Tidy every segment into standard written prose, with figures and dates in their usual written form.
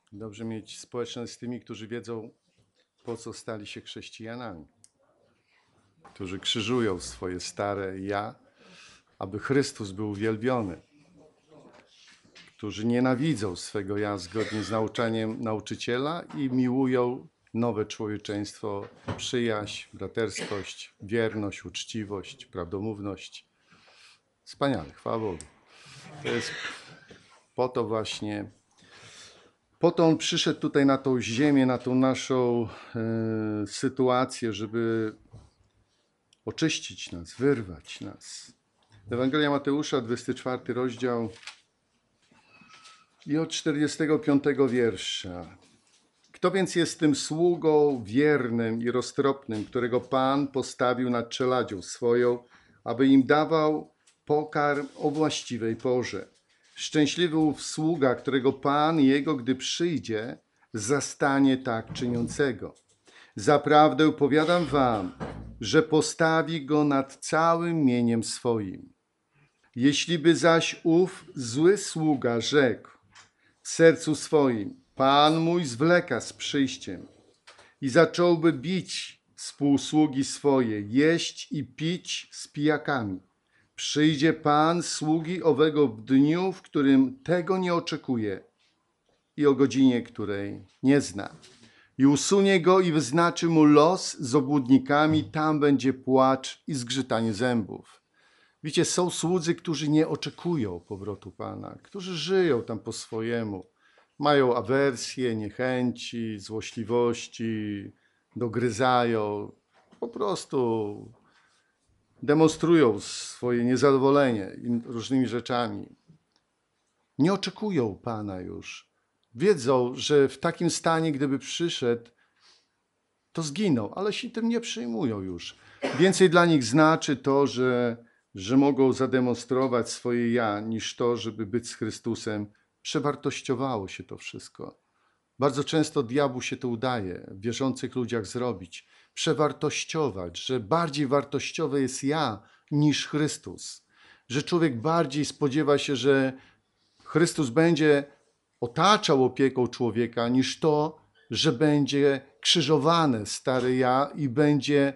Dobrze mieć społeczność z tymi, którzy wiedzą, po co stali się chrześcijanami. Którzy krzyżują swoje stare ja, aby Chrystus był uwielbiony. Którzy nienawidzą swego ja zgodnie z nauczaniem nauczyciela i miłują nowe człowieczeństwo, przyjaźń, braterskość, wierność, uczciwość, prawdomówność. Wspaniale, chwała Bogu. To jest po to właśnie, po to On przyszedł tutaj na tą ziemię, na tą naszą sytuację, żeby oczyścić nas, wyrwać nas. Ewangelia Mateusza, 24 rozdział i od 45 wiersza. Kto więc jest tym sługą wiernym i roztropnym, którego Pan postawił nad czeladzią swoją, aby im dawał pokarm o właściwej porze? Szczęśliwy ów sługa, którego Pan jego, gdy przyjdzie, zastanie tak czyniącego. Zaprawdę powiadam wam, że postawi go nad całym mieniem swoim. Jeśli by zaś ów zły sługa rzekł w sercu swoim: Pan mój zwleka z przyjściem, i zacząłby bić współsługi swoje, jeść i pić z pijakami, przyjdzie Pan sługi owego w dniu, w którym tego nie oczekuje i o godzinie, której nie zna. I usunie go i wyznaczy mu los z obłudnikami, tam będzie płacz i zgrzytanie zębów. Widzicie, są słudzy, którzy nie oczekują powrotu Pana, którzy żyją tam po swojemu. Mają awersje, niechęci, złośliwości, dogryzają, po prostu demonstrują swoje niezadowolenie różnymi rzeczami. Nie oczekują Pana już. Wiedzą, że w takim stanie, gdyby przyszedł, to zginą, ale się tym nie przejmują już. Więcej dla nich znaczy to, że mogą zademonstrować swoje ja, niż to, żeby być z Chrystusem. Przewartościowało się to wszystko. Bardzo często diabłu się to udaje w wierzących ludziach zrobić. Przewartościować, że bardziej wartościowe jest ja niż Chrystus. Że człowiek bardziej spodziewa się, że Chrystus będzie otaczał opieką człowieka, niż to, że będzie krzyżowane stare ja i będzie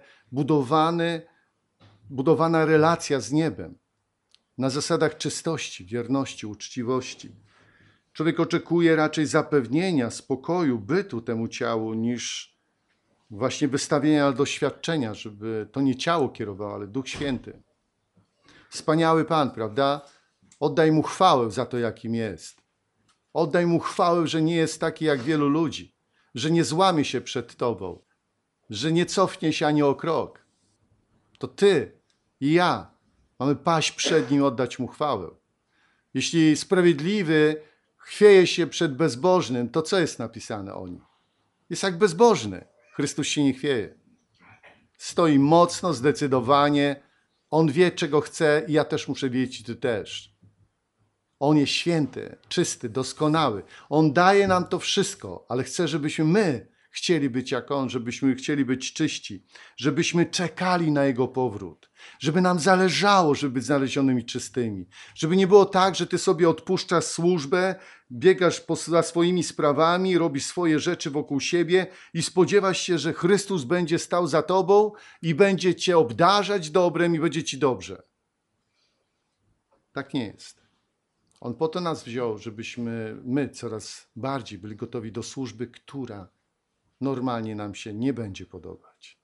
budowana relacja z niebem na zasadach czystości, wierności, uczciwości. Człowiek oczekuje raczej zapewnienia spokoju, bytu temu ciału, niż właśnie wystawienia doświadczenia, żeby to nie ciało kierowało, ale Duch Święty. Wspaniały Pan, prawda? Oddaj Mu chwałę za to, jakim jest. Oddaj Mu chwałę, że nie jest taki jak wielu ludzi, że nie złamie się przed Tobą, że nie cofnie się ani o krok. To Ty i ja mamy paść przed Nim, oddać Mu chwałę. Jeśli sprawiedliwy chwieje się przed bezbożnym, to co jest napisane o nim? Jest jak bezbożny. Chrystus się nie chwieje. Stoi mocno, zdecydowanie. On wie, czego chce i ja też muszę wiedzieć i Ty też. On jest święty, czysty, doskonały. On daje nam to wszystko, ale chce, żebyśmy my chcieli być jak On, żebyśmy chcieli być czyści, żebyśmy czekali na Jego powrót, żeby nam zależało, żeby być znalezionymi czystymi, żeby nie było tak, że Ty sobie odpuszczasz służbę, biegasz za swoimi sprawami, robisz swoje rzeczy wokół siebie i spodziewasz się, że Chrystus będzie stał za Tobą i będzie Cię obdarzać dobrem i będzie Ci dobrze. Tak nie jest. On po to nas wziął, żebyśmy my coraz bardziej byli gotowi do służby, która normalnie nam się nie będzie podobać.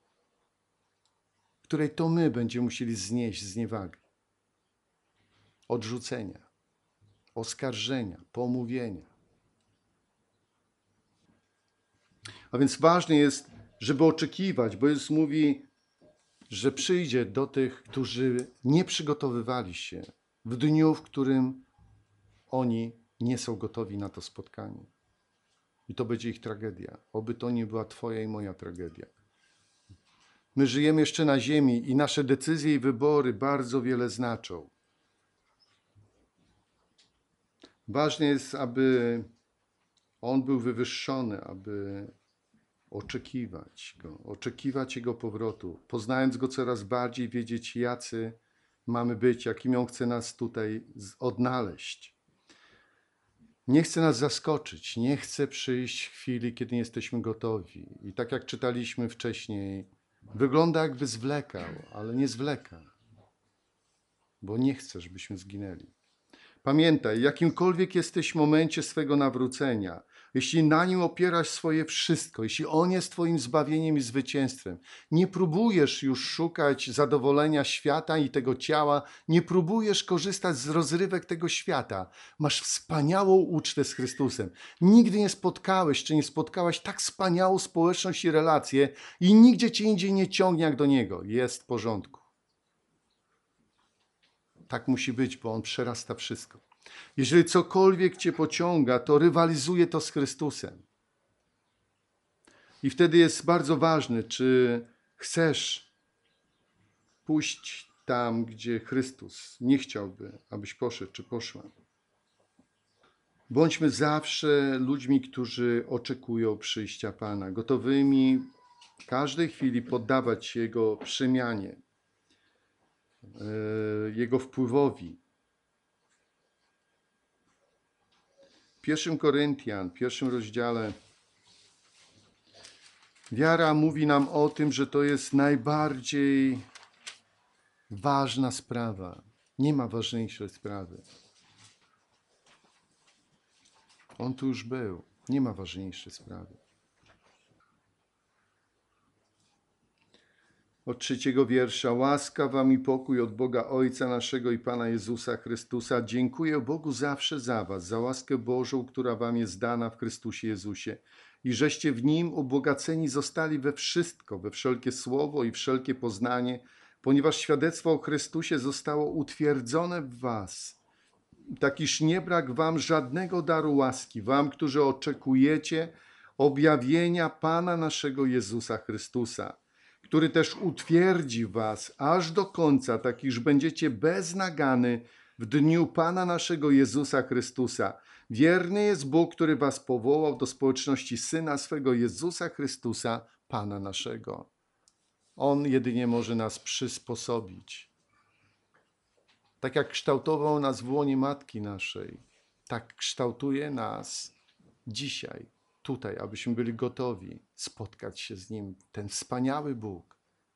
Której to my będziemy musieli znieść zniewagi, odrzucenia, oskarżenia, pomówienia. A więc ważne jest, żeby oczekiwać, bo Jezus mówi, że przyjdzie do tych, którzy nie przygotowywali się w dniu, w którym oni nie są gotowi na to spotkanie. I to będzie ich tragedia. Oby to nie była Twoja i moja tragedia. My żyjemy jeszcze na ziemi i nasze decyzje i wybory bardzo wiele znaczą. Ważne jest, aby On był wywyższony, aby oczekiwać Go, oczekiwać Jego powrotu, poznając Go coraz bardziej, wiedzieć, jacy mamy być, jakim On chce nas tutaj odnaleźć. Nie chce nas zaskoczyć, nie chce przyjść w chwili, kiedy nie jesteśmy gotowi. I tak jak czytaliśmy wcześniej, wygląda jakby zwlekał, ale nie zwleka, bo nie chce, żebyśmy zginęli. Pamiętaj, w jakimkolwiek jesteś momencie swego nawrócenia, jeśli na nim opierasz swoje wszystko, jeśli on jest twoim zbawieniem i zwycięstwem, nie próbujesz już szukać zadowolenia świata i tego ciała, nie próbujesz korzystać z rozrywek tego świata. Masz wspaniałą ucztę z Chrystusem. Nigdy nie spotkałeś czy nie spotkałaś tak wspaniałą społeczność i relacje i nigdzie cię indziej nie ciągnie jak do Niego. Jest w porządku. Tak musi być, bo On przerasta wszystko. Jeżeli cokolwiek cię pociąga, to rywalizuje to z Chrystusem. I wtedy jest bardzo ważne, czy chcesz pójść tam, gdzie Chrystus nie chciałby, abyś poszedł, czy poszła. Bądźmy zawsze ludźmi, którzy oczekują przyjścia Pana, gotowymi w każdej chwili poddawać się Jego przemianie, Jego wpływowi. W 1 Koryntian, w 1 rozdziale, wiara mówi nam o tym, że to jest najbardziej ważna sprawa. Nie ma ważniejszej sprawy. On tu już był. Nie ma ważniejszej sprawy. Od 3 wiersza. Łaska wam i pokój od Boga Ojca naszego i Pana Jezusa Chrystusa. Dziękuję Bogu zawsze za was, za łaskę Bożą, która wam jest dana w Chrystusie Jezusie. I żeście w Nim ubogaceni zostali we wszystko, we wszelkie słowo i wszelkie poznanie, ponieważ świadectwo o Chrystusie zostało utwierdzone w was. Tak iż nie brak wam żadnego daru łaski, wam, którzy oczekujecie objawienia Pana naszego Jezusa Chrystusa, który też utwierdzi was aż do końca, tak iż będziecie bez nagany w dniu Pana naszego Jezusa Chrystusa. Wierny jest Bóg, który was powołał do społeczności Syna swego Jezusa Chrystusa, Pana naszego. On jedynie może nas przysposobić. Tak jak kształtował nas w łonie Matki naszej, tak kształtuje nas dzisiaj, tutaj, abyśmy byli gotowi spotkać się z Nim, ten wspaniały Bóg.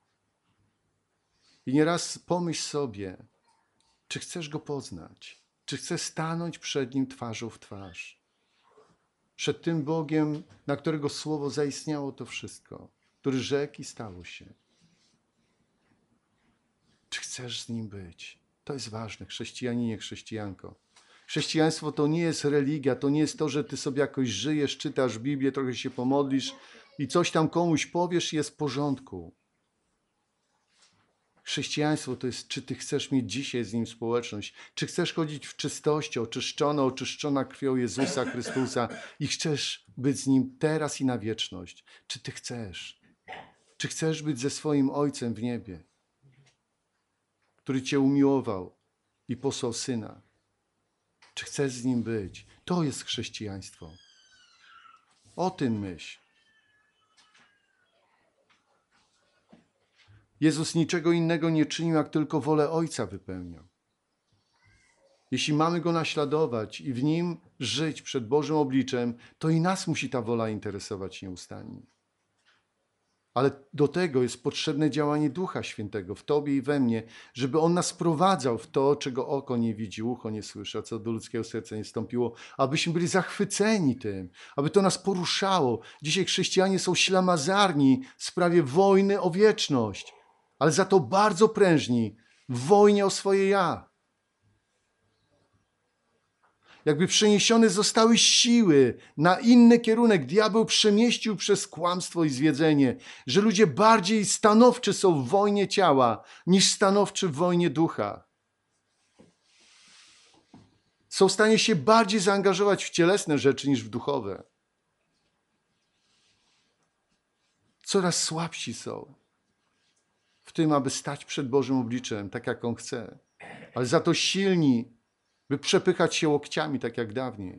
I nieraz pomyśl sobie, czy chcesz Go poznać, czy chcesz stanąć przed Nim twarzą w twarz. Przed tym Bogiem, na którego słowo zaistniało to wszystko, który rzekł i stało się. Czy chcesz z Nim być? To jest ważne, chrześcijaninie, chrześcijanko. Chrześcijaństwo to nie jest religia, to nie jest to, że ty sobie jakoś żyjesz, czytasz Biblię, trochę się pomodlisz i coś tam komuś powiesz i jest w porządku. Chrześcijaństwo to jest, czy ty chcesz mieć dzisiaj z Nim społeczność, czy chcesz chodzić w czystości, oczyszczona krwią Jezusa Chrystusa i chcesz być z Nim teraz i na wieczność. Czy ty chcesz? Czy chcesz być ze swoim Ojcem w niebie, który cię umiłował i posłał Syna? Czy chcesz z Nim być? To jest chrześcijaństwo. O tym myśl. Jezus niczego innego nie czynił, jak tylko wolę Ojca wypełniał. Jeśli mamy Go naśladować i w Nim żyć przed Bożym obliczem, to i nas musi ta wola interesować nieustannie. Ale do tego jest potrzebne działanie Ducha Świętego w tobie i we mnie, żeby On nas prowadzał w to, czego oko nie widzi, ucho nie słyszy, a co do ludzkiego serca nie stąpiło, abyśmy byli zachwyceni tym, aby to nas poruszało. Dzisiaj chrześcijanie są ślamazarni w sprawie wojny o wieczność, ale za to bardzo prężni w wojnie o swoje ja. Jakby przeniesione zostały siły na inny kierunek. Diabeł przemieścił przez kłamstwo i zwiedzenie, że ludzie bardziej stanowczy są w wojnie ciała, niż stanowczy w wojnie ducha. Są w stanie się bardziej zaangażować w cielesne rzeczy niż w duchowe. Coraz słabsi są w tym, aby stać przed Bożym obliczem, tak jak On chce. Ale za to silni, by przepychać się łokciami, tak jak dawniej.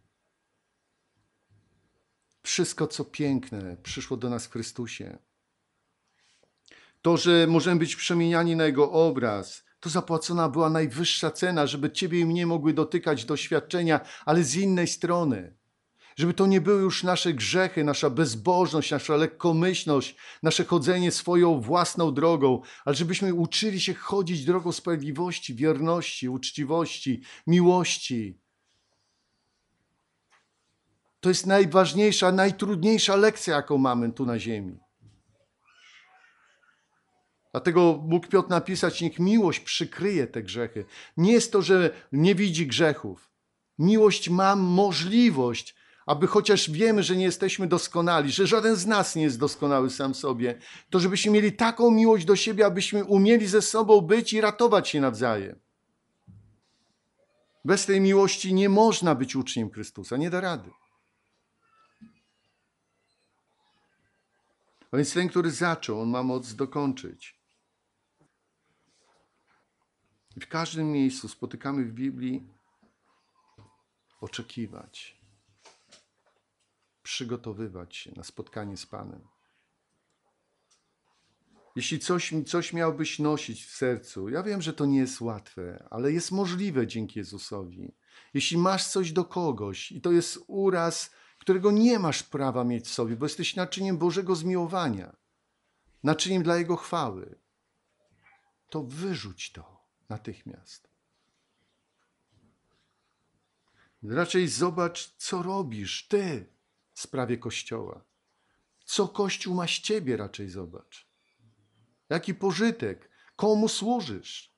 Wszystko, co piękne, przyszło do nas w Chrystusie. To, że możemy być przemieniani na Jego obraz, To zapłacona była najwyższa cena, żeby ciebie i mnie mogły dotykać doświadczenia, ale z innej strony. Żeby to nie były już nasze grzechy, nasza bezbożność, nasza lekkomyślność, nasze chodzenie swoją własną drogą, ale żebyśmy uczyli się chodzić drogą sprawiedliwości, wierności, uczciwości, miłości. To jest najważniejsza, najtrudniejsza lekcja, jaką mamy tu na ziemi. Dlatego mógł Piotr napisać, niech miłość przykryje te grzechy. Nie jest to, że nie widzi grzechów. Miłość ma możliwość, aby chociaż wiemy, że nie jesteśmy doskonali, że żaden z nas nie jest doskonały sam sobie, to żebyśmy mieli taką miłość do siebie, abyśmy umieli ze sobą być i ratować się nawzajem. Bez tej miłości nie można być uczniem Chrystusa, nie da rady. A więc ten, który zaczął, on ma moc dokończyć. W każdym miejscu spotykamy w Biblii oczekiwać, przygotowywać się na spotkanie z Panem. Jeśli coś miałbyś nosić w sercu, ja wiem, że to nie jest łatwe, ale jest możliwe dzięki Jezusowi. Jeśli masz coś do kogoś i to jest uraz, którego nie masz prawa mieć w sobie, bo jesteś naczyniem Bożego zmiłowania, naczyniem dla Jego chwały, to wyrzuć to natychmiast. Raczej zobacz, co robisz ty w sprawie Kościoła. Co Kościół ma z ciebie, raczej zobacz. Jaki pożytek, komu służysz.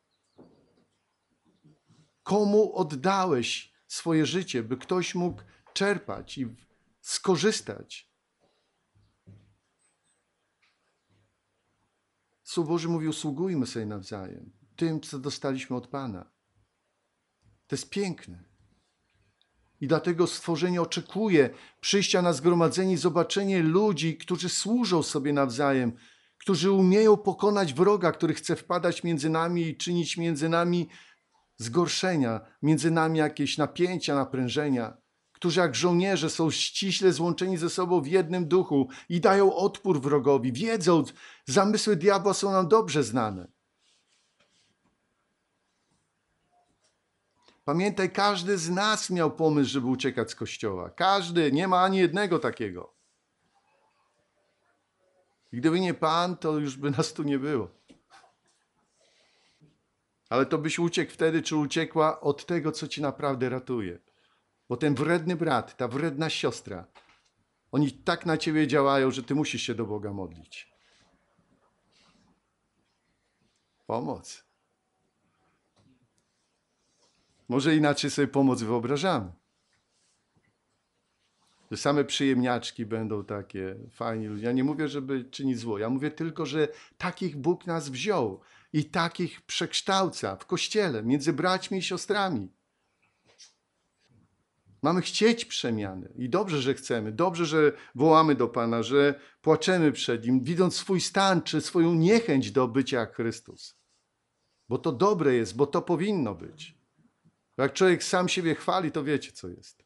Komu oddałeś swoje życie, by ktoś mógł czerpać i skorzystać. Słowo Boże mówi, usługujmy sobie nawzajem. Tym, co dostaliśmy od Pana. To jest piękne. I dlatego stworzenie oczekuje przyjścia na zgromadzenie i zobaczenie ludzi, którzy służą sobie nawzajem, którzy umieją pokonać wroga, który chce wpadać między nami i czynić między nami zgorszenia, między nami jakieś napięcia, naprężenia, którzy jak żołnierze są ściśle złączeni ze sobą w jednym duchu i dają odpór wrogowi, wiedzą, zamysły diabła są nam dobrze znane. Pamiętaj, każdy z nas miał pomysł, żeby uciekać z Kościoła. Każdy, nie ma ani jednego takiego. I gdyby nie Pan, to już by nas tu nie było. Ale to byś uciekł wtedy, czy uciekła od tego, co ci naprawdę ratuje. Bo ten wredny brat, ta wredna siostra, oni tak na ciebie działają, że ty musisz się do Boga modlić. Pomoc. Może inaczej sobie pomoc wyobrażamy. Że same przyjemniaczki będą takie, fajni ludzie. Ja nie mówię, żeby czynić zło. Ja mówię tylko, że takich Bóg nas wziął i takich przekształca w Kościele, między braćmi i siostrami. Mamy chcieć przemiany i dobrze, że chcemy. Dobrze, że wołamy do Pana, że płaczemy przed Nim, widząc swój stan czy swoją niechęć do bycia jak Chrystus. Bo to dobre jest, bo to powinno być. Jak człowiek sam siebie chwali, to wiecie, co jest.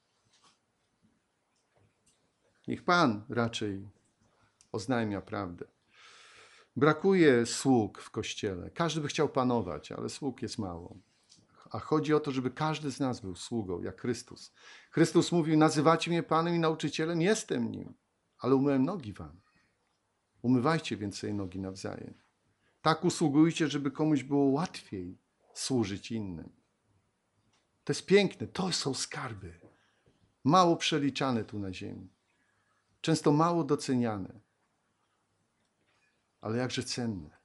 Niech Pan raczej oznajmia prawdę. Brakuje sług w Kościele. Każdy by chciał panować, ale sług jest mało. A chodzi o to, żeby każdy z nas był sługą, jak Chrystus. Chrystus mówił, nazywacie mnie Panem i nauczycielem, jestem nim, ale umyłem nogi wam. Umywajcie więc sobie nogi nawzajem. Tak usługujcie, żeby komuś było łatwiej służyć innym. To jest piękne, to są skarby. Mało przeliczane tu na ziemi. Często mało doceniane. Ale jakże cenne.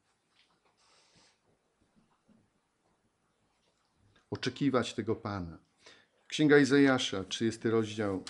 Oczekiwać tego Pana. Księga Izajasza, 30 rozdział,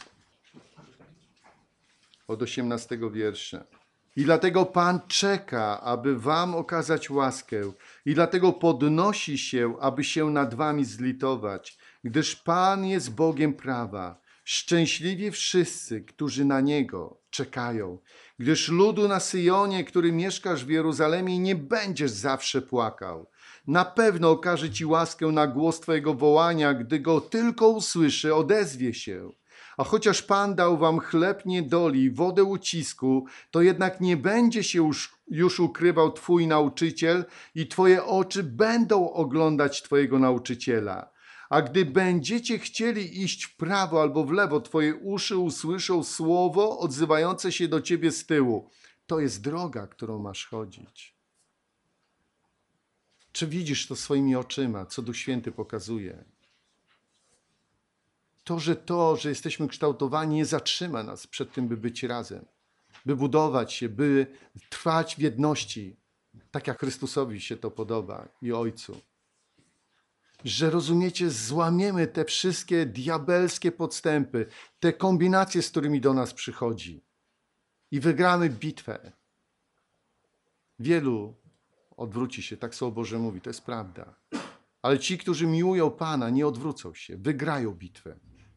od 18 wiersza. I dlatego Pan czeka, aby wam okazać łaskę, i dlatego podnosi się, aby się nad wami zlitować, gdyż Pan jest Bogiem prawa. Szczęśliwi wszyscy, którzy na Niego czekają, gdyż ludu na Syjonie, który mieszkasz w Jeruzalemie, nie będziesz zawsze płakał. Na pewno okaże ci łaskę na głos twojego wołania, gdy go tylko usłyszy, odezwie się. A chociaż Pan dał wam chleb niedoli, wodę ucisku, to jednak nie będzie się już ukrywał twój nauczyciel i twoje oczy będą oglądać twojego nauczyciela. A gdy będziecie chcieli iść w prawo albo w lewo, twoje uszy usłyszą słowo odzywające się do ciebie z tyłu. To jest droga, którą masz chodzić. Czy widzisz to swoimi oczyma, co Duch Święty pokazuje? To, że jesteśmy kształtowani, nie zatrzyma nas przed tym, by być razem, by budować się, by trwać w jedności, tak jak Chrystusowi się to podoba i Ojcu. Że rozumiecie, złamiemy te wszystkie diabelskie podstępy, te kombinacje, z którymi do nas przychodzi i wygramy bitwę. Wielu odwróci się, tak Słowo Boże mówi, to jest prawda. Ale ci, którzy miłują Pana, nie odwrócą się, wygrają bitwę.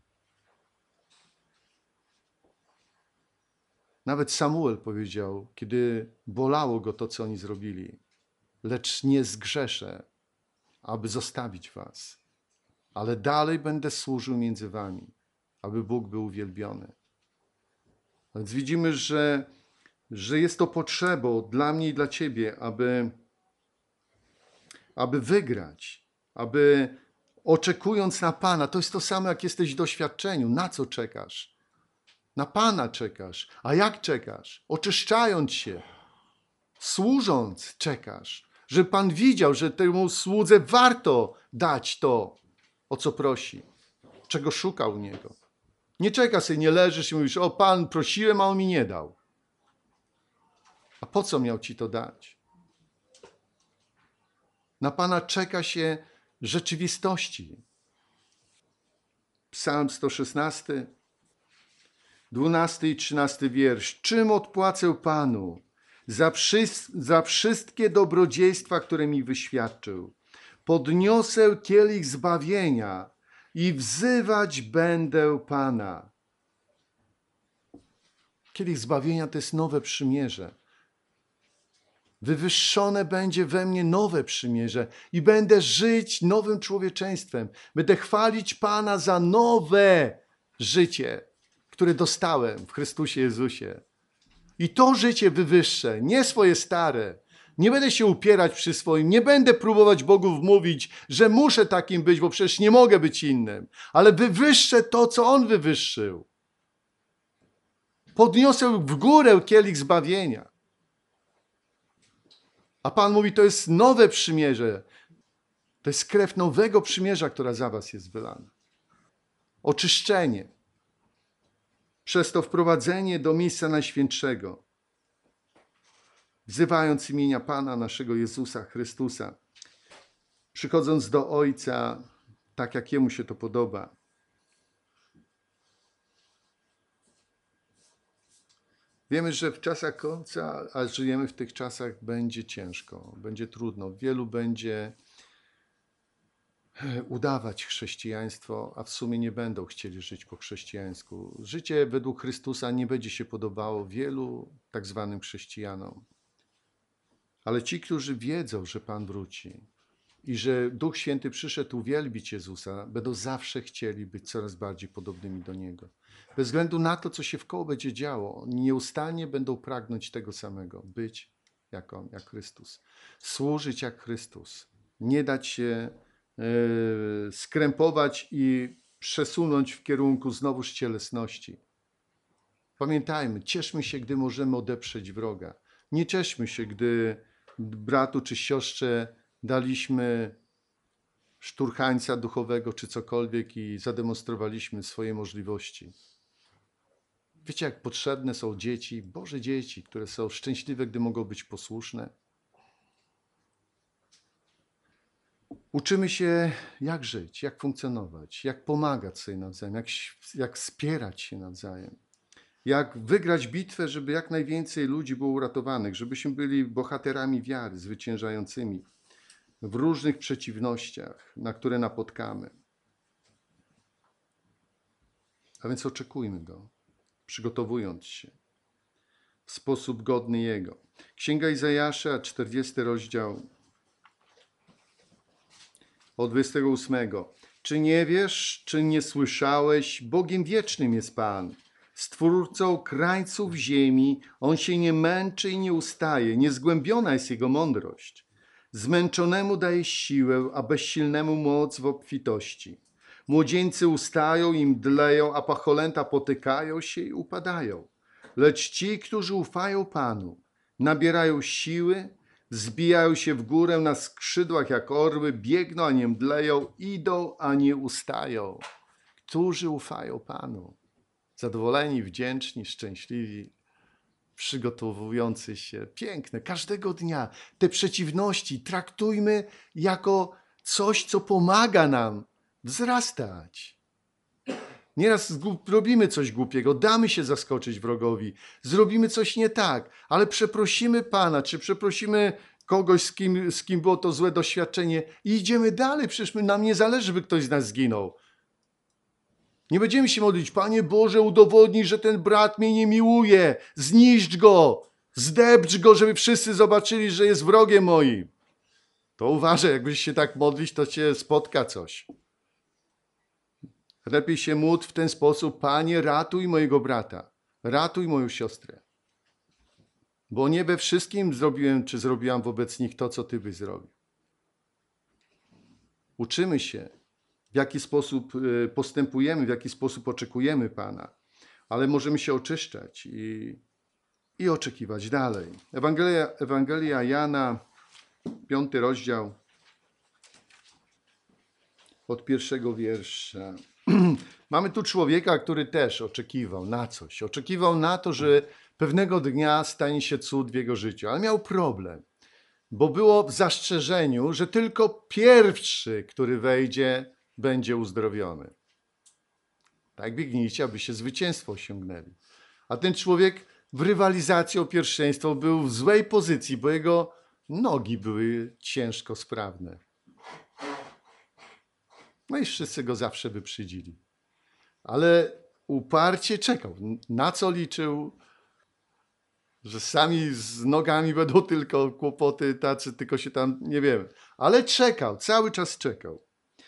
Nawet Samuel powiedział, kiedy bolało go to, co oni zrobili, lecz nie zgrzeszę, aby zostawić was, ale dalej będę służył między wami, aby Bóg był uwielbiony. A więc widzimy, że jest to potrzebą dla mnie i dla ciebie, aby wygrać, aby oczekując na Pana, to jest to samo, jak jesteś w doświadczeniu. Na co czekasz? Na Pana czekasz. A jak czekasz? Oczyszczając się, służąc czekasz. Żeby Pan widział, że temu słudze warto dać to, o co prosi, czego szuka u Niego. Nie czeka sobie, nie leżysz i mówisz, o Pan, prosiłem, a On mi nie dał. A po co miał ci to dać? Na Pana czeka się rzeczywistości. Psalm 116, 12 i 13 wiersz. Czym odpłacę Panu za wszystkie dobrodziejstwa, które mi wyświadczył? Podniosę kielich zbawienia i wzywać będę Pana. Kielich zbawienia to jest nowe przymierze. Wywyższone będzie we mnie nowe przymierze i będę żyć nowym człowieczeństwem. Będę chwalić Pana za nowe życie, które dostałem w Chrystusie Jezusie. I to życie wywyższę, nie swoje stare. Nie będę się upierać przy swoim, nie będę próbować Bogu wmówić, że muszę takim być, bo przecież nie mogę być innym. Ale wywyższę to, co On wywyższył. Podniosę w górę kielich zbawienia. A Pan mówi, to jest nowe przymierze. To jest krew nowego przymierza, która za was jest wylana. Oczyszczenie. Przez to wprowadzenie do miejsca Najświętszego. Wzywając imienia Pana naszego Jezusa Chrystusa. Przychodząc do Ojca, tak jak Jemu się to podoba. Wiemy, że w czasach końca, a żyjemy w tych czasach, będzie ciężko, będzie trudno. Wielu będzie udawać chrześcijaństwo, a w sumie nie będą chcieli żyć po chrześcijańsku. Życie według Chrystusa nie będzie się podobało wielu tak zwanym chrześcijanom. Ale ci, którzy wiedzą, że Pan wróci i że Duch Święty przyszedł uwielbić Jezusa, będą zawsze chcieli być coraz bardziej podobnymi do Niego. Bez względu na to, co się wkoło będzie działo, oni nieustannie będą pragnąć tego samego. Być jak On, jak Chrystus. Służyć jak Chrystus. Nie dać się skrępować i przesunąć w kierunku znowuż cielesności. Pamiętajmy, cieszmy się, gdy możemy odeprzeć wroga. Nie cieszmy się, gdy bratu czy siostrze daliśmy szturchańca duchowego czy cokolwiek i zademonstrowaliśmy swoje możliwości. Wiecie, jak potrzebne są dzieci, Boże dzieci, które są szczęśliwe, gdy mogą być posłuszne. Uczymy się, jak żyć, jak funkcjonować, jak pomagać sobie nawzajem, jak wspierać się nawzajem. Jak wygrać bitwę, żeby jak najwięcej ludzi było uratowanych, żebyśmy byli bohaterami wiary, zwyciężającymi w różnych przeciwnościach, na które napotkamy. A więc oczekujmy Go, przygotowując się w sposób godny Jego. Księga Izajasza, 40 rozdział, od 28. Czy nie wiesz, czy nie słyszałeś? Bogiem wiecznym jest Pan, Stwórcą krańców ziemi. On się nie męczy i nie ustaje, niezgłębiona jest Jego mądrość. Zmęczonemu daje siłę, a bezsilnemu moc w obfitości. Młodzieńcy ustają i mdleją, a pacholęta potykają się i upadają. Lecz ci, którzy ufają Panu, nabierają siły, zbijają się w górę na skrzydłach jak orły, biegną, a nie mdleją, idą, a nie ustają. Którzy ufają Panu, zadowoleni, wdzięczni, szczęśliwi, przygotowujący się. Piękne, każdego dnia te przeciwności traktujmy jako coś, co pomaga nam wzrastać. Nieraz robimy coś głupiego, damy się zaskoczyć wrogowi, zrobimy coś nie tak, ale przeprosimy Pana, czy przeprosimy kogoś, z kim było to złe doświadczenie i idziemy dalej. Przecież nam nie zależy, by ktoś z nas zginął. Nie będziemy się modlić, Panie Boże, udowodnij, że ten brat mnie nie miłuje, zniszcz go, zdepcz go, żeby wszyscy zobaczyli, że jest wrogiem moim. To uważaj, jakbyś się tak modlić, to cię spotka coś. Lepiej się módl w ten sposób, Panie, ratuj mojego brata, ratuj moją siostrę. Bo nie we wszystkim zrobiłem, czy zrobiłam wobec nich to, co Ty byś zrobił. Uczymy się, w jaki sposób postępujemy, w jaki sposób oczekujemy Pana, ale możemy się oczyszczać i oczekiwać dalej. Ewangelia Jana, 5 rozdział, od 1 wiersza. Mamy tu człowieka, który też oczekiwał na coś. Oczekiwał na to, że pewnego dnia stanie się cud w jego życiu, ale miał problem, bo było w zastrzeżeniu, że tylko pierwszy, który wejdzie, będzie uzdrowiony. Tak biegnijcie, abyście zwycięstwo osiągnęli. A ten człowiek w rywalizacji o pierwszeństwo był w złej pozycji, bo jego nogi były ciężko sprawne. No i wszyscy go zawsze wyprzydzili. Ale uparcie czekał. Na co liczył? Że sami z nogami będą tylko kłopoty tacy, tylko się tam, nie wiem. Ale czekał, cały czas czekał.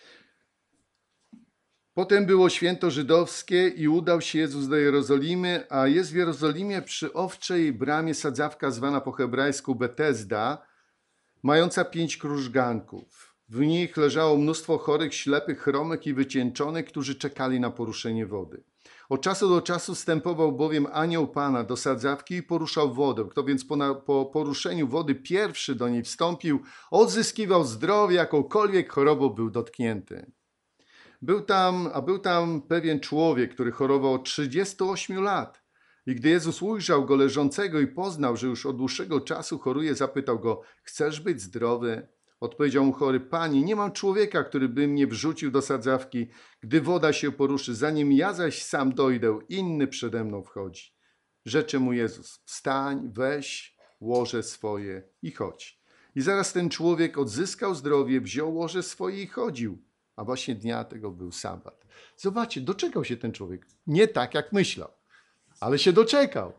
Potem było święto żydowskie i udał się Jezus do Jerozolimy, a jest w Jerozolimie przy owczej bramie sadzawka zwana po hebrajsku Betesda, mająca 5 krużganków. W nich leżało mnóstwo chorych, ślepych, chromych i wycieńczonych, którzy czekali na poruszenie wody. Od czasu do czasu wstępował bowiem anioł Pana do sadzawki i poruszał wodę. Kto więc po poruszeniu wody pierwszy do niej wstąpił, odzyskiwał zdrowie, jakąkolwiek chorobą był dotknięty. Był tam pewien człowiek, który chorował od 38 lat. I gdy Jezus ujrzał go leżącego i poznał, że już od dłuższego czasu choruje, zapytał go: chcesz być zdrowy? Odpowiedział mu chory: Panie, nie mam człowieka, który by mnie wrzucił do sadzawki, gdy woda się poruszy. Zanim ja zaś sam dojdę, inny przede mną wchodzi. Rzecze mu Jezus: wstań, weź łoże swoje i chodź. I zaraz ten człowiek odzyskał zdrowie, wziął łoże swoje i chodził. A właśnie dnia tego był sabat. Zobaczcie, doczekał się ten człowiek. Nie tak, jak myślał, ale się doczekał.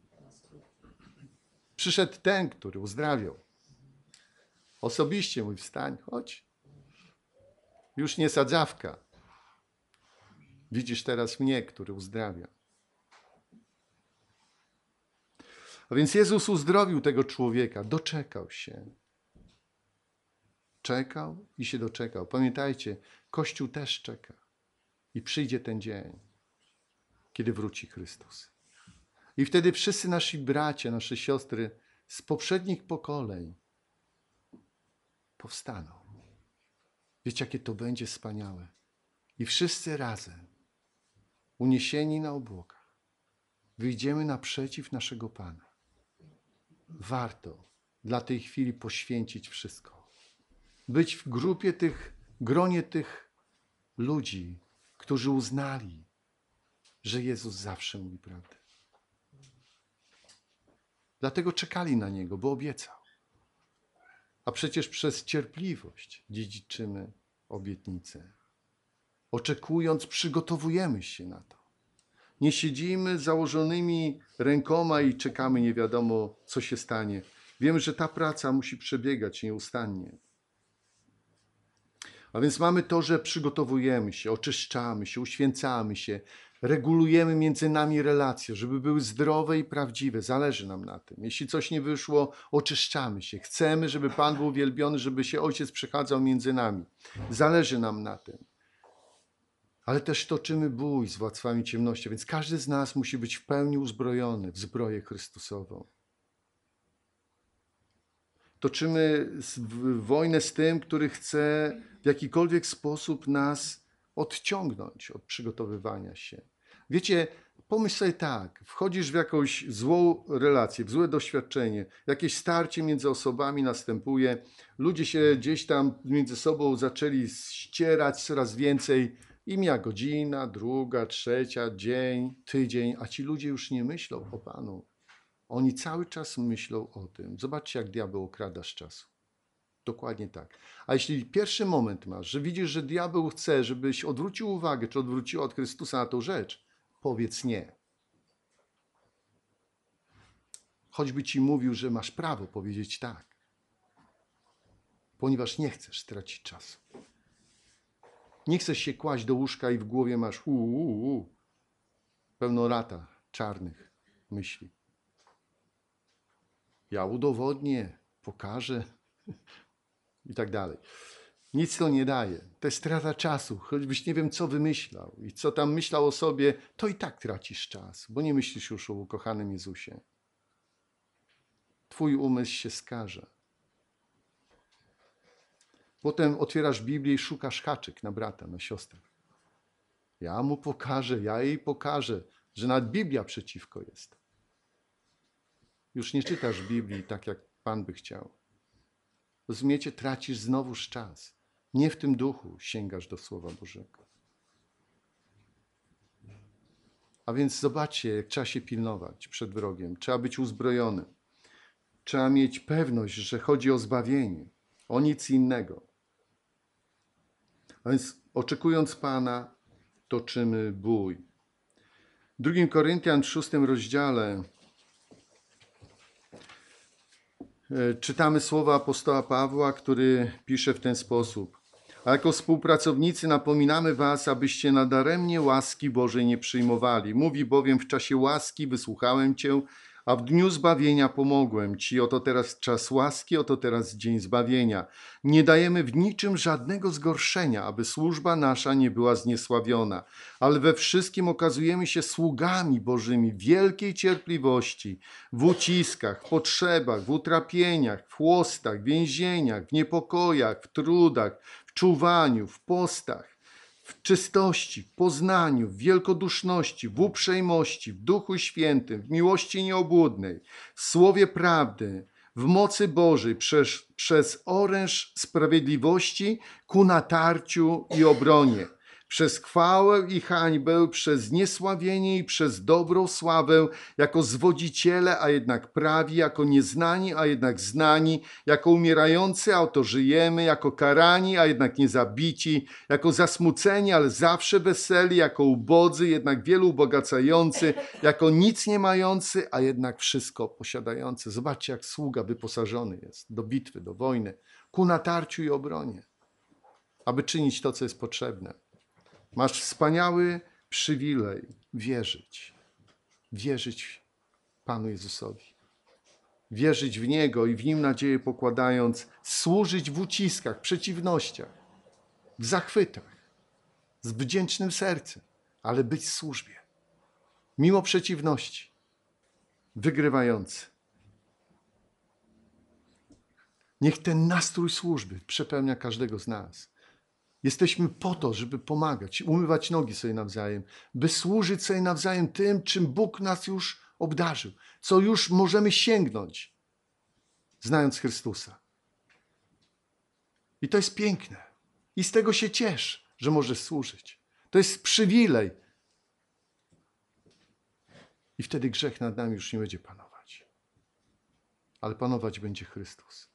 Przyszedł ten, który uzdrawiał. Osobiście mój, wstań, chodź. Już nie sadzawka. Widzisz teraz mnie, który uzdrawia. A więc Jezus uzdrowił tego człowieka. Doczekał się. Czekał i się doczekał. Pamiętajcie, Kościół też czeka. I przyjdzie ten dzień, kiedy wróci Chrystus. I wtedy wszyscy nasi bracia, nasze siostry z poprzednich pokoleń powstaną. Wiecie, jakie to będzie wspaniałe. I wszyscy razem, uniesieni na obłokach, wyjdziemy naprzeciw naszego Pana. Warto dla tej chwili poświęcić wszystko. Być w gronie tych ludzi, którzy uznali, że Jezus zawsze mówi prawdę. Dlatego czekali na Niego, bo obiecał. A przecież przez cierpliwość dziedziczymy obietnicę. Oczekując, przygotowujemy się na to. Nie siedzimy z założonymi rękoma i czekamy, nie wiadomo, co się stanie. Wiemy, że ta praca musi przebiegać nieustannie. A więc mamy to, że przygotowujemy się, oczyszczamy się, uświęcamy się, regulujemy między nami relacje, żeby były zdrowe i prawdziwe. Zależy nam na tym. Jeśli coś nie wyszło, oczyszczamy się. Chcemy, żeby Pan był uwielbiony, żeby się Ojciec przechadzał między nami. Zależy nam na tym. Ale też toczymy bój z władcami ciemności, więc każdy z nas musi być w pełni uzbrojony w zbroję Chrystusową. Toczymy wojnę z tym, który chce w jakikolwiek sposób nas odciągnąć od przygotowywania się. Wiecie, pomyśl sobie tak, wchodzisz w jakąś złą relację, w złe doświadczenie, jakieś starcie między osobami następuje, ludzie się gdzieś tam między sobą zaczęli ścierać coraz więcej, i mija godzina, druga, trzecia, dzień, tydzień, a ci ludzie już nie myślą o Panu. Oni cały czas myślą o tym. Zobaczcie, jak diabeł okrada z czasu. Dokładnie tak. A jeśli pierwszy moment masz, że widzisz, że diabeł chce, żebyś odwrócił uwagę, czy odwróciła od Chrystusa na tą rzecz, powiedz nie. Choćby ci mówił, że masz prawo powiedzieć tak. Ponieważ nie chcesz tracić czasu. Nie chcesz się kłaść do łóżka i w głowie masz pełno lata czarnych myśli. Ja udowodnię, pokażę i tak dalej. Nic to nie daje. To jest strata czasu. Choćbyś nie wiem, co wymyślał i co tam myślał o sobie, to i tak tracisz czas, bo nie myślisz już o ukochanym Jezusie. Twój umysł się skaże. Potem otwierasz Biblię i szukasz haczyk na brata, na siostrę. Ja mu pokażę, ja jej pokażę, że nawet Biblia przeciwko jest. Już nie czytasz Biblii tak, jak Pan by chciał. Rozumiecie? Tracisz znowuż czas. Nie w tym duchu sięgasz do Słowa Bożego. A więc zobaczcie, jak trzeba się pilnować przed wrogiem. Trzeba być uzbrojonym. Trzeba mieć pewność, że chodzi o zbawienie, o nic innego. A więc oczekując Pana, toczymy bój. W 2 Koryntian 6 rozdziale czytamy słowa apostoła Pawła, który pisze w ten sposób. A jako współpracownicy napominamy was, abyście nadaremnie łaski Bożej nie przyjmowali. Mówi bowiem, w czasie łaski wysłuchałem cię, a w dniu zbawienia pomogłem ci. Oto teraz czas łaski, oto teraz dzień zbawienia. Nie dajemy w niczym żadnego zgorszenia, aby służba nasza nie była zniesławiona, ale we wszystkim okazujemy się sługami Bożymi wielkiej cierpliwości, w uciskach, w potrzebach, w utrapieniach, w chłostach, w więzieniach, w niepokojach, w trudach, w czuwaniu, w postach, w czystości, w poznaniu, w wielkoduszności, w uprzejmości, w Duchu Świętym, w miłości nieobłudnej, w słowie prawdy, w mocy Bożej, przez oręż sprawiedliwości ku natarciu i obronie, przez chwałę i hańbę, przez niesławienie i przez dobrą sławę, jako zwodziciele, a jednak prawi, jako nieznani, a jednak znani, jako umierający, a oto żyjemy, jako karani, a jednak nie zabici, jako zasmuceni, ale zawsze weseli, jako ubodzy, jednak wielu ubogacający, jako nic nie mający, a jednak wszystko posiadający. Zobaczcie, jak sługa wyposażony jest do bitwy, do wojny, ku natarciu i obronie, aby czynić to, co jest potrzebne. Masz wspaniały przywilej wierzyć. Wierzyć Panu Jezusowi. Wierzyć w Niego i w Nim nadzieję pokładając, służyć w uciskach, przeciwnościach, w zachwytach, z wdzięcznym sercem, ale być w służbie. Mimo przeciwności, wygrywający. Niech ten nastrój służby przepełnia każdego z nas. Jesteśmy po to, żeby pomagać, umywać nogi sobie nawzajem, by służyć sobie nawzajem tym, czym Bóg nas już obdarzył, co już możemy sięgnąć, znając Chrystusa. I to jest piękne. I z tego się ciesz, że możesz służyć. To jest przywilej. I wtedy grzech nad nami już nie będzie panować. Ale panować będzie Chrystus.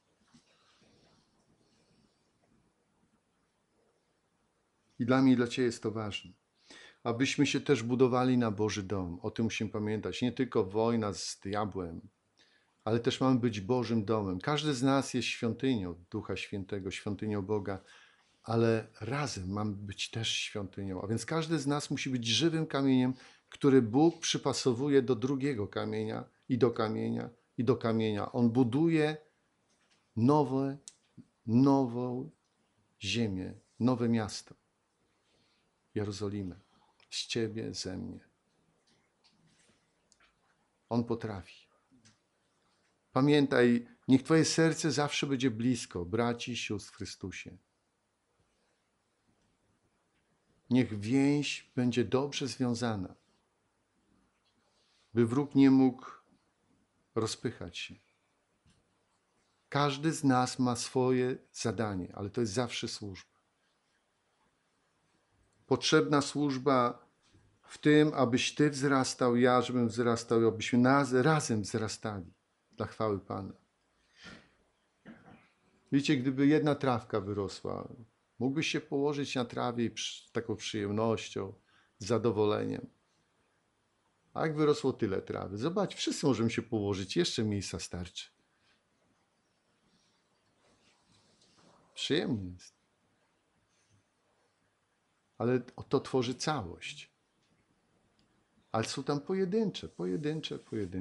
I dla mnie i dla Ciebie jest to ważne. Abyśmy się też budowali na Boży dom. O tym musimy pamiętać. Nie tylko wojna z diabłem, ale też mamy być Bożym domem. Każdy z nas jest świątynią Ducha Świętego, świątynią Boga. ale razem mamy być też świątynią. A więc każdy z nas musi być żywym kamieniem, który Bóg przypasowuje do drugiego kamienia i do kamienia i do kamienia. On buduje nową ziemię, nowe miasto. Jerozolimę. Z ciebie, ze mnie. On potrafi. Pamiętaj, niech twoje serce zawsze będzie blisko braci i sióstr w Chrystusie. Niech więź będzie dobrze związana, by wróg nie mógł rozpychać się. Każdy z nas ma swoje zadanie, ale to jest zawsze służba. Potrzebna służba w tym, abyś ty wzrastał, ja żebym wzrastał i abyśmy razem wzrastali dla chwały Pana. Wiecie, gdyby jedna trawka wyrosła, mógłbyś się położyć na trawie z taką przyjemnością, z zadowoleniem. A jak wyrosło tyle trawy? Zobacz, wszyscy możemy się położyć, jeszcze miejsca starczy. Przyjemnie jest. Ale to tworzy całość. Ale są tam pojedyncze.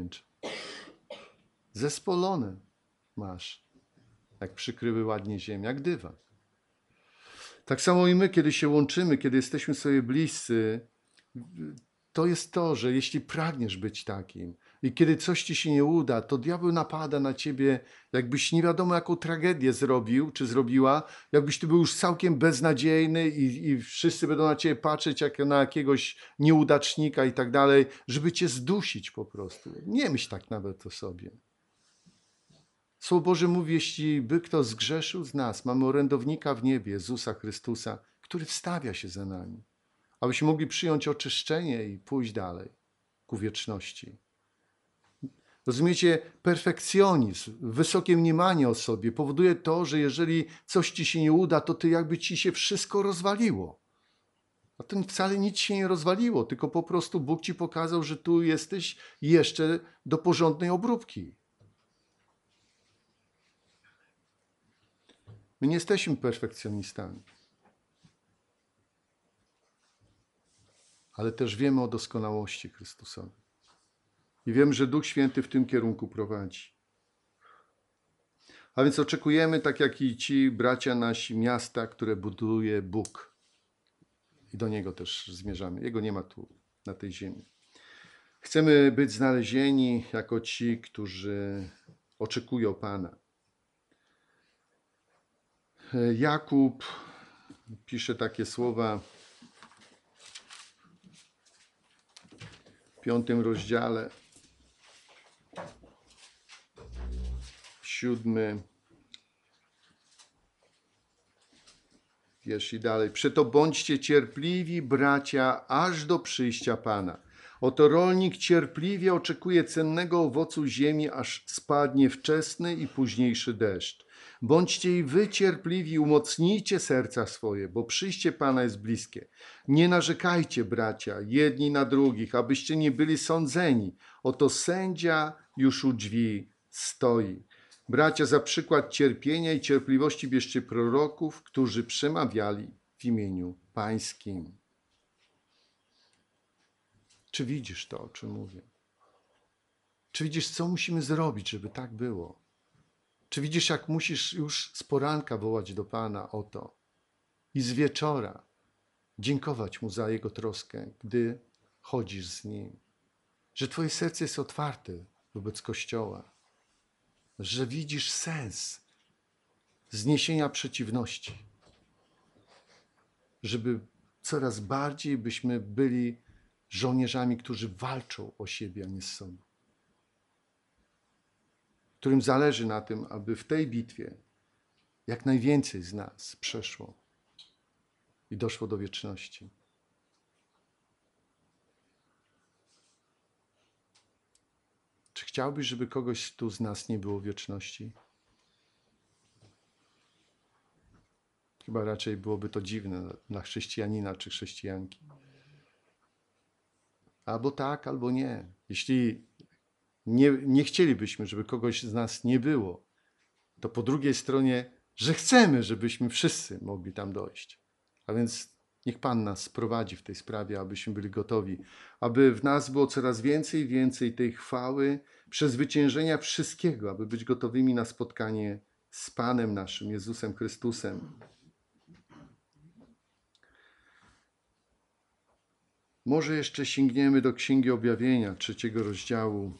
Zespolone masz, jak przykryły ładnie ziemię, jak dywan. Tak samo i my, kiedy się łączymy, kiedy jesteśmy sobie bliscy, to jest to, że jeśli pragniesz być takim i kiedy coś ci się nie uda, to diabeł napada na ciebie, jakbyś nie wiadomo jaką tragedię zrobił czy zrobiła, jakbyś ty był już całkiem beznadziejny i wszyscy będą na ciebie patrzeć jak na jakiegoś nieudacznika i tak dalej, żeby cię zdusić po prostu. Nie myśl tak nawet o sobie. Słowo Boże mówi, jeśli by kto zgrzeszył z nas, mamy orędownika w niebie, Jezusa Chrystusa, który wstawia się za nami, abyśmy mogli przyjąć oczyszczenie i pójść dalej ku wieczności. Rozumiecie, perfekcjonizm, wysokie mniemanie o sobie powoduje to, że jeżeli coś ci się nie uda, to ty jakby ci się wszystko rozwaliło. A to wcale nic się nie rozwaliło, tylko po prostu Bóg ci pokazał, że tu jesteś jeszcze do porządnej obróbki. My nie jesteśmy perfekcjonistami. Ale też wiemy o doskonałości Chrystusowej. I wiem, że Duch Święty w tym kierunku prowadzi. A więc oczekujemy, tak jak i ci bracia nasi, miasta, które buduje Bóg. I do Niego też zmierzamy. Jego nie ma tu, na tej ziemi. Chcemy być znalezieni jako ci, którzy oczekują Pana. Jakub pisze takie słowa w 5 rozdziale, 7 wiersz i dalej. Przeto bądźcie cierpliwi, bracia, aż do przyjścia Pana. Oto rolnik cierpliwie oczekuje cennego owocu ziemi, aż spadnie wczesny i późniejszy deszcz. Bądźcie i wy cierpliwi, umocnijcie serca swoje, bo przyjście Pana jest bliskie. Nie narzekajcie, bracia, jedni na drugich, abyście nie byli sądzeni. Oto sędzia już u drzwi stoi. Bracia, za przykład cierpienia i cierpliwości bierzcie proroków, którzy przemawiali w imieniu Pańskim. Czy widzisz to, o czym mówię? Czy widzisz, co musimy zrobić, żeby tak było? Czy widzisz, jak musisz już z poranka wołać do Pana o to i z wieczora dziękować Mu za Jego troskę, gdy chodzisz z Nim? Że Twoje serce jest otwarte wobec Kościoła, że widzisz sens zniesienia przeciwności, żeby coraz bardziej byśmy byli żołnierzami, którzy walczą o siebie, a nie z sobą. Którym zależy na tym, aby w tej bitwie jak najwięcej z nas przeszło i doszło do wieczności. Czy chciałbyś, żeby kogoś tu z nas nie było wieczności? Chyba raczej byłoby to dziwne dla chrześcijanina czy chrześcijanki. Albo tak, albo nie. Jeśli nie chcielibyśmy, żeby kogoś z nas nie było, to po drugiej stronie że chcemy, żebyśmy wszyscy mogli tam dojść. A więc niech Pan nas prowadzi w tej sprawie, abyśmy byli gotowi, aby w nas było coraz więcej i więcej tej chwały, przezwyciężenia wszystkiego, aby być gotowymi na spotkanie z Panem naszym, Jezusem Chrystusem. Może jeszcze sięgniemy do Księgi Objawienia, 3 rozdziału.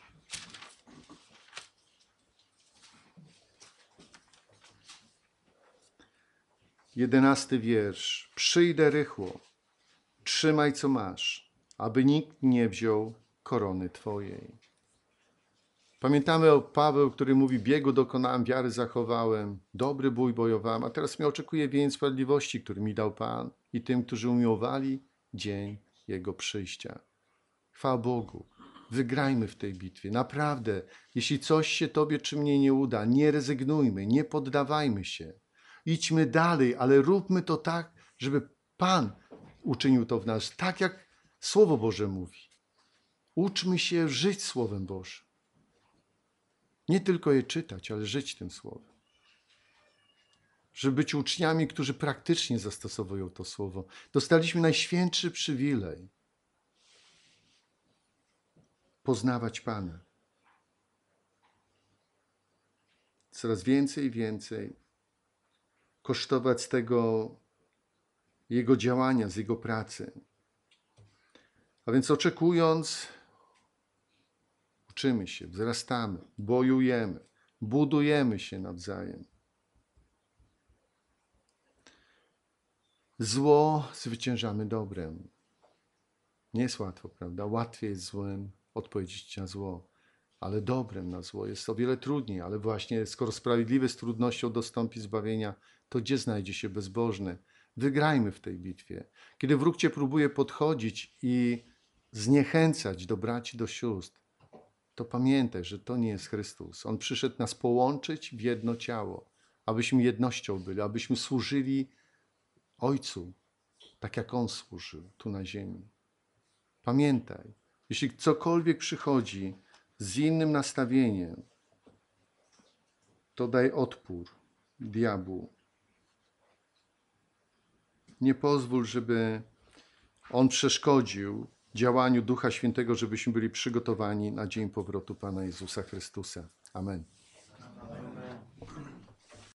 11 wiersz. Przyjdę rychło, trzymaj co masz, aby nikt nie wziął korony Twojej. Pamiętamy o Paweł, który mówi, biegu dokonałem, wiary zachowałem, dobry bój bojowałem, a teraz mnie oczekuje wieniec sprawiedliwości, który mi dał Pan i tym, którzy umiłowali dzień Jego przyjścia. Chwała Bogu. Wygrajmy w tej bitwie. Naprawdę, jeśli coś się Tobie czy mnie nie uda, nie rezygnujmy, nie poddawajmy się. Idźmy dalej, ale róbmy to tak, żeby Pan uczynił to w nas, tak jak Słowo Boże mówi. Uczmy się żyć Słowem Bożym. Nie tylko je czytać, ale żyć tym Słowem. Żeby być uczniami, którzy praktycznie zastosowują to Słowo. Dostaliśmy najświętszy przywilej. Poznawać Pana. Coraz więcej i więcej. Kosztować z tego Jego działania, z Jego pracy. A więc oczekując, uczymy się, wzrastamy, bojujemy, budujemy się nawzajem. Zło zwyciężamy dobrem. Nie jest łatwo, prawda? Łatwiej jest złem odpowiedzieć na zło, ale dobrem na zło jest o wiele trudniej. Ale właśnie skoro sprawiedliwy z trudnością dostąpi zbawienia, to gdzie znajdzie się bezbożny? Wygrajmy w tej bitwie. Kiedy wróg cię próbuje podchodzić i zniechęcać do braci, do sióstr, to pamiętaj, że to nie jest Chrystus. On przyszedł nas połączyć w jedno ciało, abyśmy jednością byli, abyśmy służyli Ojcu, tak jak On służył tu na ziemi. Pamiętaj, jeśli cokolwiek przychodzi z innym nastawieniem, to daj odpór diabłu. Nie pozwól, żeby on przeszkodził działaniu Ducha Świętego, żebyśmy byli przygotowani na dzień powrotu Pana Jezusa Chrystusa. Amen.